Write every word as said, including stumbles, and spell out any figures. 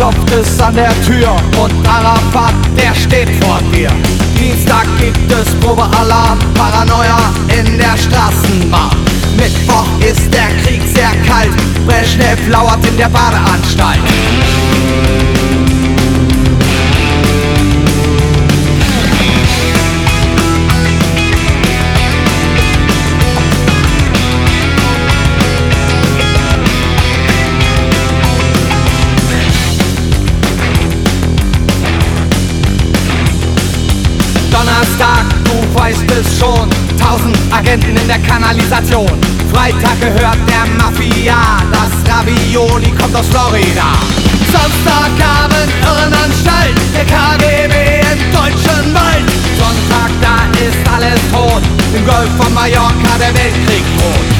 klopft es an der Tür und Arafat, der steht vor dir. Dienstag gibt es Probealarm, Paranoia in der Straßenbahn. Mittwoch ist der Krieg sehr kalt, Brezhnev lauert in der Badeanstalt. Donnerstag, du weißt es schon, tausend Agenten in der Kanalisation. Freitag gehört der Mafia, das Ravioli kommt aus Florida. Samstagabend Irrenanstalt, der K G B im deutschen Wald. Sonntag, da ist alles tot, im Golf von Mallorca der Weltkrieg droht.